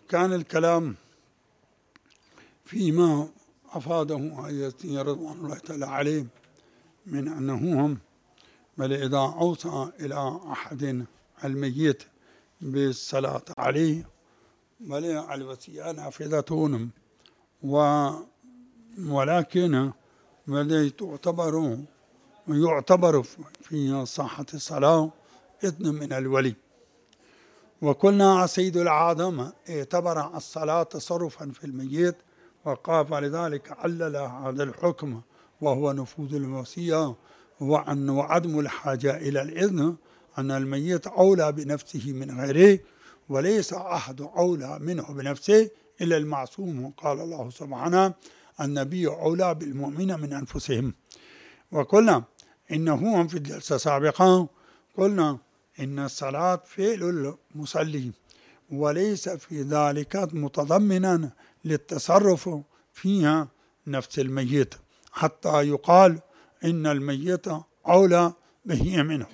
كان الكلام فيما أفاده أيتي رضوان الله تعالى عليه من أنهم بل إذا أوصى إلى أحد الميت بالصلاة عليه بل الوصية نافذة ولكن بل يعتبر في صحة الصلاة إذن من الولي. وقلنا سيد العالم اعتبر الصلاة تصرفا في الميت وقال لذلك علل هذا الحكم وهو نفوذ الوصية وعدم الحاجة إلى الإذن أن الميت أولى بنفسه من غيره وليس أحد أولى منه بنفسه إلا المعصوم. قال الله سبحانه النبي أولى بالمؤمنين من أنفسهم. وقلنا إنه في الجلسة السابقة قلنا إن الصلاة فعل المصلي وليس في ذلك متضمنا للتصرف فيها نفس الميت حتى يقال إن الميت أولى به منه.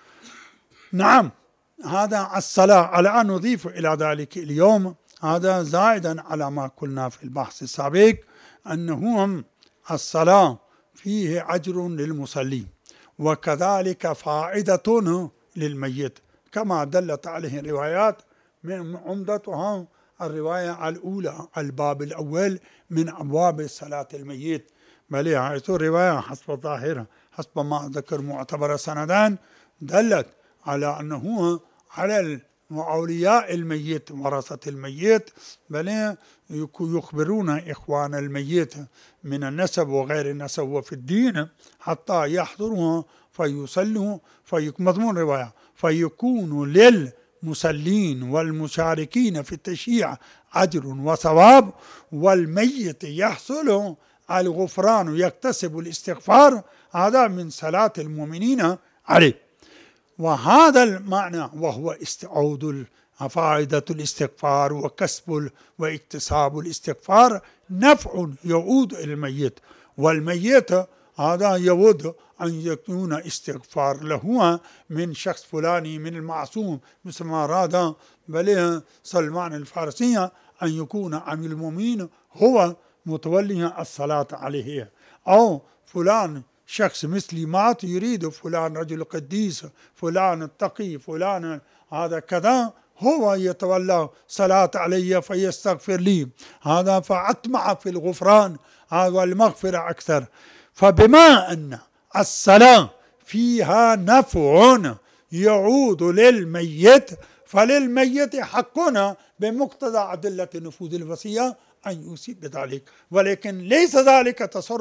نعم هذا الصلاة الآن نضيف إلى ذلك اليوم هذا زائدا على ما قلنا في البحث السابق أنه الصلاة فيه أجر للمصلي وكذلك فائدة للميت كما دلت عليه الروايات من عمدتها الرواية الأولى الباب الأول من أبواب صلاة الميت بل حيث الرواية حسب الظاهرة حسب ما ذكر معتبر سندان دلت على أنه على أولياء الميت ورثة الميت بل يخبرون إخوان الميت من النسب وغير النسب وفي الدين حتى يحضروا فيصلوا مضمون رواية فيكون للمصلين والمشاركين في التشييع أجر وثواب والميت يحصل الغفران يكتسب الاستغفار هذا من صلاة المؤمنين عليه. وهذا المعنى وهو استعود فائدة الاستغفار وكسب واكتساب الاستغفار نفع يعود إلى الميت والميت هذا يود أن يكون استغفار له من شخص فلاني من المعصوم مثل ما أراد بل سلمان الفارسي أن يكون أمير المؤمنين هو متولي الصلاة عليه أو فلان شخص مثلي مات يريد فلان رجل قديس فلان التقي فلان هذا كذا هو يتولى صلاة علي فيستغفر لي هذا فأطمع في الغفران والمغفرة أكثر. فبما أن الصلاة فيها نفع يعود للميت فللميت حقنا بمقتضى أدلة نفوذ الوصية أن يوصي بذلك ولكن ليس ذلك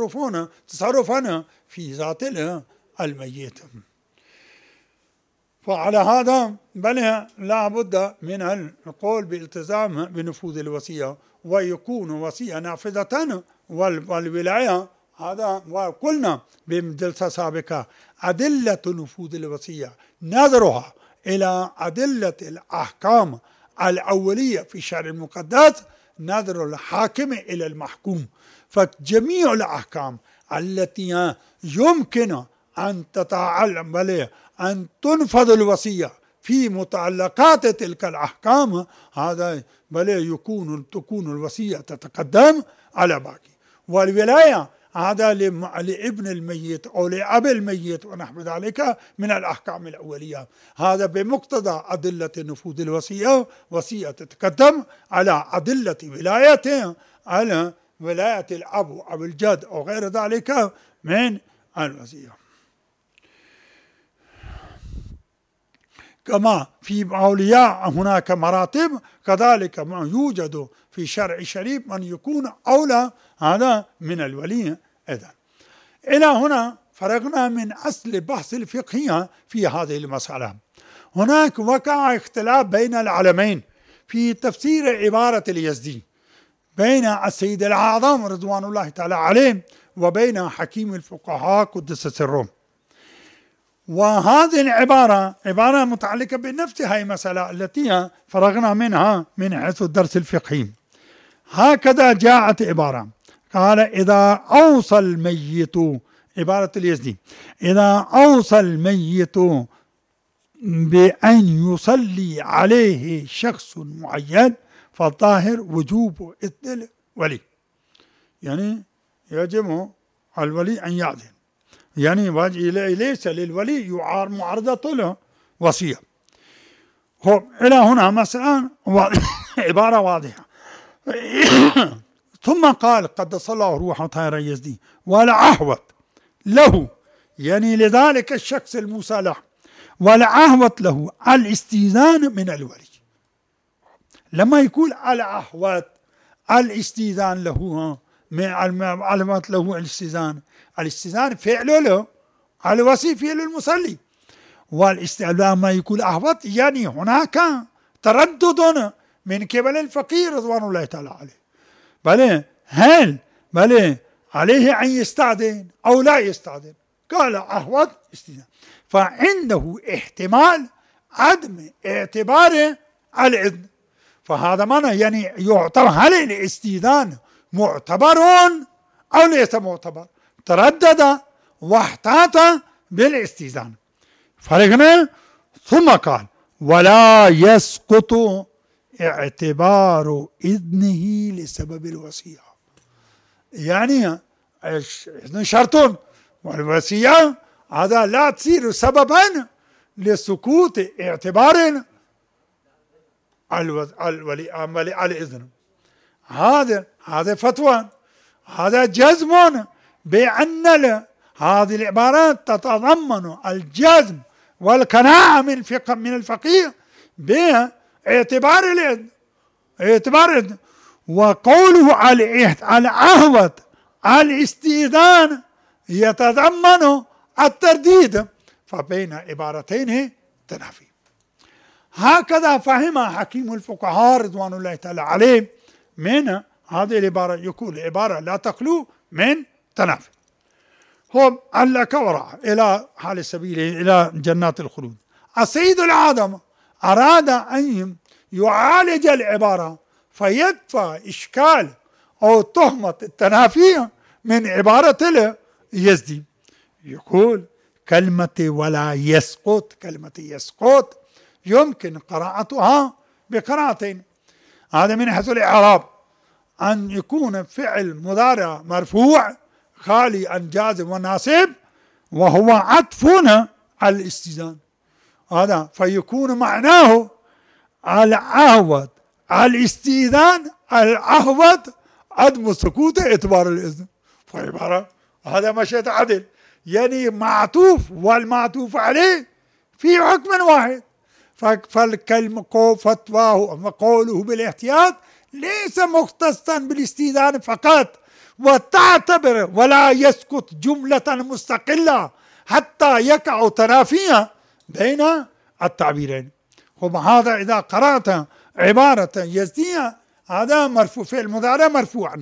تصرفنا في ذات الميت. فعلى هذا بل لا بد من القول بالالتزام بنفوذ الوصية ويكون وصية نافذة والولاية هذا. وقلنا بجلسة سابقة أدلة نفوذ الوصية نظرها إلى أدلة الأحكام الأولية في الشرع المقدس نظر الحاكم إلى المحكوم. فجميع الأحكام التي يمكن أن تتعلم بل أن تنفذ الوصية في متعلقات تلك الأحكام هذا بل تكون الوصية تتقدم على باقي. والولاية هذا لابن الميت أو لأب الميت ونحو ذلك من الأحكام الأولية هذا بمقتضى أدلة نفوذ الوصية وصية تتقدم على أدلة ولايته على ولاية الأب أو الجد أو غير ذلك من الوصية. كما في أولياء هناك مراتب كذلك ما يوجد في شرع الشريف من يكون أولى هذا من الولي. إذن إلى هنا فرغنا من أصل بحث الفقهية في هذه المسألة. هناك وقع اختلاف بين العلمين في تفسير عبارة اليزدي بين السيد الأعظم رضوان الله تعالى عليه وبين حكيم الفقهاء قدس سرهم. وهذه العبارة عبارة متعلقة بنفس هذه المسألة التي فرغنا منها من حيث الدرس الفقهي. هكذا جاءت عبارة قال إذا أوصى الميت عبارة اليزدي إذا أوصى الميت بأن يصلي عليه شخص معين فالظاهر وجوب إذن الولي، يعني يجب على الولي أن يأذن، يعني ليس للولي معارضة له وصية. إلى هنا مسألة عبارة واضحة. ثم قال قدس الله روحه طاهر اليزدي والعهوة له، يعني لذلك الشخص المصالح والعهوة له الاستئذان من الولي. لما يقول العهوة الاستئذان له، علامات له الاستئذان فعله له، الوصي فعل المصلي، والاستئذان ما يقول أهوت يعني هناك تردد من قبل الفقيه رضوان الله تعالى عليه، بل عليه أن يستأذن أو لا يستأذن. قال أهوت استئذان، فعنده احتمال عدم اعتبار الإذن، فهذا معنى يعني يعتبر هل الاستئذان معتبر أو ليس معتبر، تردد واحتاط بالاستئذان. فرقنا. ثم قال ولا يسقط اعتبار إذنه لسبب الوصية، يعني شرط، والوصية هذا لا تصير سببا لسقوط اعتبار الإذن. هذا فتوى، هذا جزم بأن هذه العبارات تتضمن الجزم والقناعة من الفقيه باعتبار الإذن. وقوله على عهوة الاستئذان يتضمن الترديد، فبين عبارتين تنافي. هكذا فهم حكيم الفقهاء رضوان الله تعالى عليه من هذه العبارة. يقول العبارة لا تخلو من تنافي. هم علك وراء إلى حال سبيله إلى جنات الخلود. السيد العظم أراد أن يعالج العبارة فيدفع إشكال أو تهمة التنافي من عبارة اليزدي. يقول كلمة ولا يسقط، كلمة يسقط يمكن قراءتها بقراءتين. هذا من حيث الإعراب، أن يكون فعل مضارع مرفوع خالي عن جازم وناصب وهو عطف على الاستئذان، هذا فيكون معناه العهوة الاستئذان، العهوة عدم سقوط اعتبار الإذن. فعبارة هذا مشيت عدل، يعني معطوف والمعطوف عليه في حكم واحد. فالكلمة فتواه وقوله بالاحتياط ليس مختصا بالاستئذان فقط، وتعتبر ولا يسقط جملة مستقلة حتى يقع تنافيا بين التعبيرين. وهذا إذا قرأت عبارة يزدية هذا مرفوع، فعل مضارع مرفوع.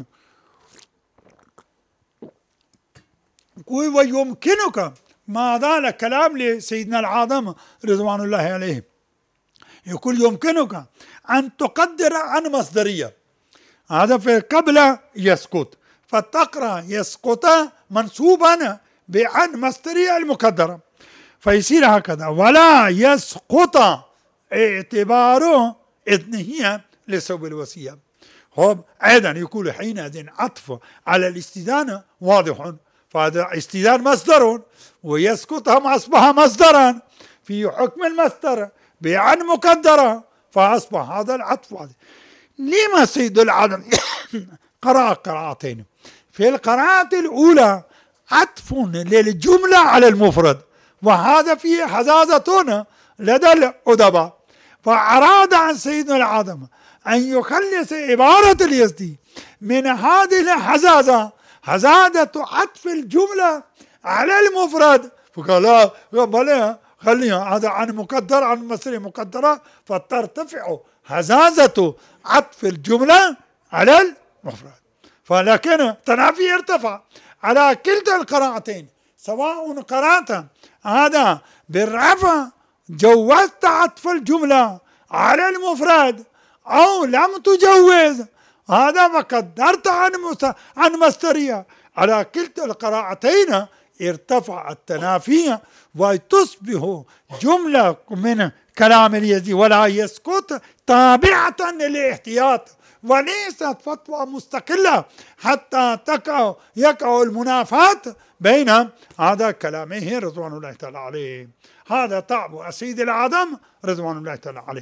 ويمكنك، ما زال كلام لسيدنا العظم رضوان الله عليه، يقول يمكنك أن تقدر عن مصدرية، هذا في قبل يسقط، فتقرأ يسقط منصوبا بعن مصدرية المقدرة، فيصير هكذا ولا يسقط اعتبار إذنه لسبب الوصية. هم أيضا يقول حينئذ عطف على الاستئذان واضح، فهذا استئذان مصدر ويسقط هم أصبح مصدرا في حكم المصدر بعن مقدرة، فأصبح هذا العطف واضح. لما سيد العالم قرأ قراءتين؟ في القراءة الأولى عطف للجملة على المفرد، وهذا فيه حزازة لدى الأدباء، فأراد عن سيدنا العظم أن يخلص عبارة اليزدي من هذه الحزازة، حزازة عطف الجملة على المفرد، فقال لا خليها هذا عن مقدر عن مصدر مقدرة، فترتفع حزازة عطف الجملة على المفرد. فلكن تنافي ارتفع على كلتا القراءتين، سواء قرأت هذا بالرفع جوزت عطف الجملة على المفرد أو لم تجوز هذا فقدرت عن مصدرية، على كلتا القراءتين ارتفع التنافي وتصبح جملة من كلام اليزيدي ولا يسكت تابعة للاحتياط، وليست فتوى مستقلة حتى يقع المنافاة بين هذا كلامه رضوان الله تعالى عليه. هذا طعب السيد الأعظم رضوان الله تعالى عليه.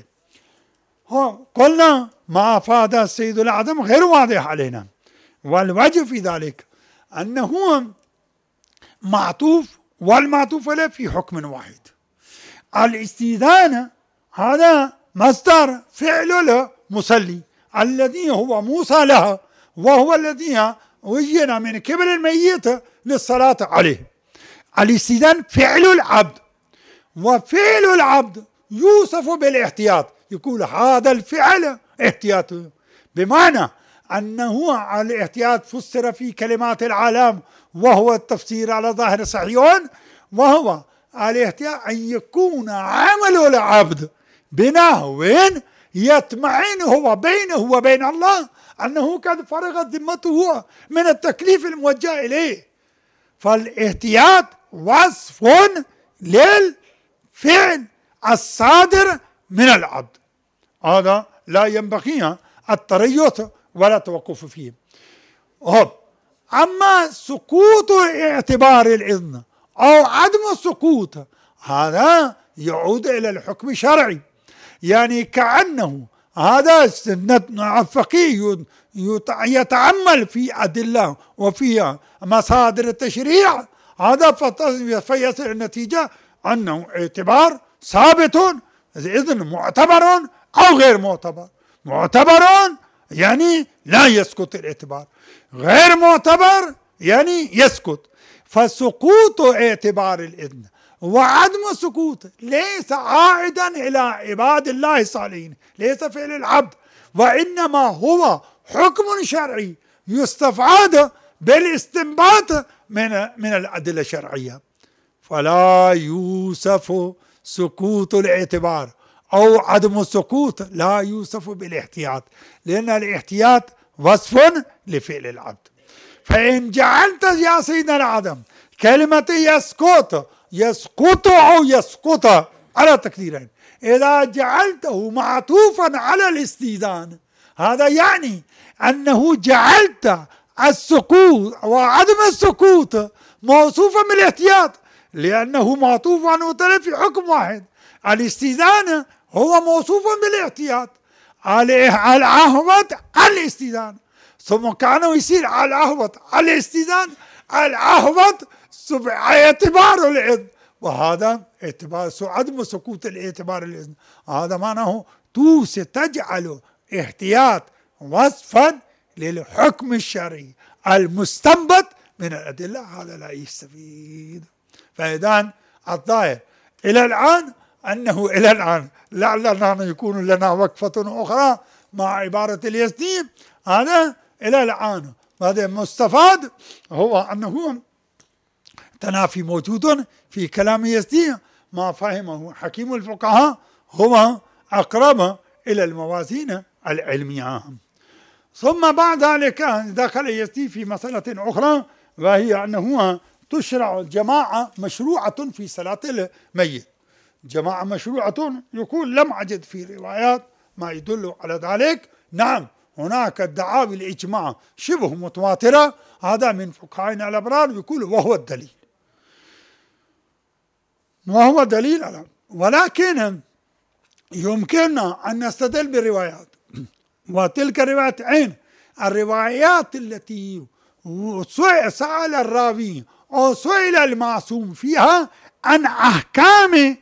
قلنا ما أفاد السيد الأعظم غير واضح علينا، والوجه في ذلك أنه معطوف، والمعطوف له في حكم واحد. الاستئذان هذا مصدر فعل المصلي الذي هو موصى لها، وهو الذي وجد من قبل الميت للصلاة عليه. الاستئذان فعل العبد، وفعل العبد يوصف بالاحتياط، يقول هذا الفعل احتياط، بمعنى أنه الاحتياط فسر في كلمات العالم، وهو التفسير على ظاهر صحيح، وهو الاحتياط أن يكون عمل العبد بنحو يطمئن هو بينه وبين الله أنه قد فرغت ذمته من التكليف الموجه إليه. فالاحتياط وصف للفعل الصادر من العبد، هذا لا ينبغي التريث ولا التوقف فيه. أما سقوط اعتبار الإذن أو عدم السقوط هذا يعود إلى الحكم الشرعي، يعني كأنه هذا الفقيه يتعمل في أدلة وفي مصادر التشريع، هذا فيصل النتيجة أنه اعتبار ثابت، إذن معتبر أو غير معتبر. معتبر يعني لا يسقط الاعتبار، غير معتبر يعني يسقط. فسقوط اعتبار الإذن وعدم السقوط ليس عائدا إلى عباد الله الصالحين، ليس فعل العبد، وإنما هو حكم شرعي يستفاد بالاستنباط من الأدلة الشرعية. فلا يوصف سقوط الاعتبار أو عدم السقوط، لا يوصف بالاحتياط، لأن الاحتياط وصف لفعل العبد. فإن جعلت يا سيدنا الأعظم كلمة يسقط أو يسقط على تقديرين، إذا جعلته معطوفا على الاستئذان هذا يعني أنه جعلت السقوط وعدم السقوط موصوفا بالاحتياط، لأنه معطوف عنه في حكم واحد. الاستئذان هو موصوف بالاحتياط، العهوة على الاستئذان، ثم كانوا يصير على العهوة على الاستئذان، العهوة اعتبار الإذن، وهذا اعتبار عدم سقوط الاعتبار الإذن، هذا معناه تجعل احتياط وصفا للحكم الشرعي المستنبط من الأدلة، هذا لا يستفيد. فإذا الظاهر إلى الآن أنه إلى الآن لعلنا يكون لنا وقفة أخرى مع عبارة اليزدي، هذا إلى الآن هذا المستفاد هو أنه تنافي موجود في كلام يزدي، ما فهمه حكيم الفقهاء هو أقرب إلى الموازين العلمية. ثم بعد ذلك دخل يزدي في مسألة أخرى، وهي أنه تشرع الجماعة مشروعة في صلاة الميت. جماعة مشروعة يقول لم أجد في روايات ما يدل على ذلك. نعم هناك دعاوي الإجماع شبه متواترة، هذا من فقهائنا الأبرار يقول وهو الدليل، وهو دليل على، ولكن يمكننا أن نستدل بالروايات، وتلك الروايات عين الروايات التي سأل الراوي أو سئل المعصوم فيها عن أحكام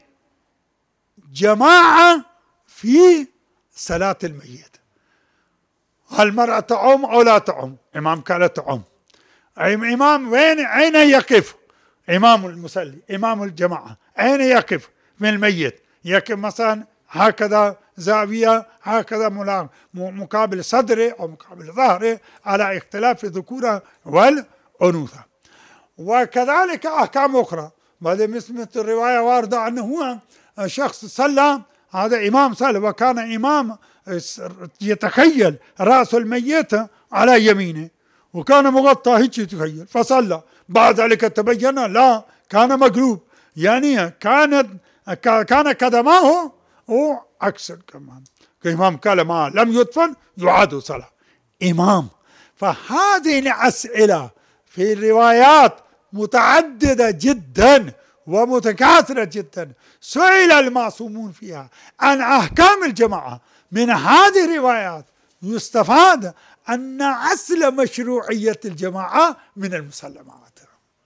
جماعة في صلاة الميت. المرأة تعم أو لا تعم؟ إمام قال تعم. إمام أين يقف؟ إمام المصلي، إمام الجماعة أين يقف من الميت؟ يقف مثلا هكذا زاوية، هكذا مقابل صدره أو مقابل ظهره، على اختلاف الذكورة والأنوثة. وكذلك أحكام أخرى، مثل الرواية واردة أنه شخص صلى، هذا إمام صلى وكان إمام يتخيل رأس الميت على يمينه وكان مغطى هيك يتخيل، فصلى، بعد ذلك تبين لا كان مقلوب، يعني كان قدماه وعكس كمان الإمام قال ما لم يدفن يعاد صلاة إمام. فهذه الأسئلة في الروايات متعددة جدا ومتكاثرة جدا، سئل المعصومون فيها عن أحكام الجماعة. من هذه الروايات يستفاد أن أصل مشروعية الجماعة من المسلمات،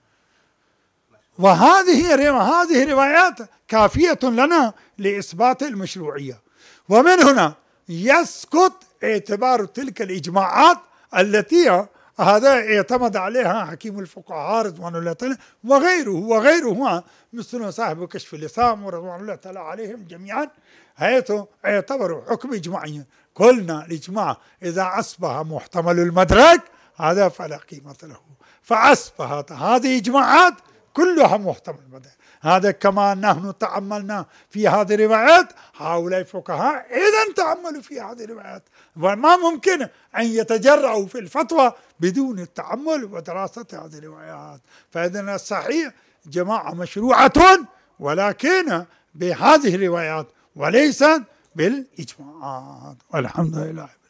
وهذه الروايات كافية لنا لإثبات المشروعية. ومن هنا يسقط اعتبار تلك الإجماعات التي هذا اعتمد عليها حكيم الفقهاء رضوان الله تعالى وغيره مثل صاحب كشف اللثام ورضوان الله تعالى عليهم جميعا، حيث اعتبروا حكم إجماعيا. قلنا الإجماع إذا أصبح محتمل المدرك هذا فلا قيمة له، فأصبحت هذه إجماعات كلها محتمل المدرك. هذا كما نحن تأملنا في هذه الروايات، هؤلاء الفقهاء إذا تأملوا في هذه الروايات، وما ممكن أن يتجرعوا في الفتوى بدون التأمل ودراسة هذه الروايات. فإذن الصحيح جماعة مشروعة ولكن بهذه الروايات وليس بالإجماعات. والحمد لله.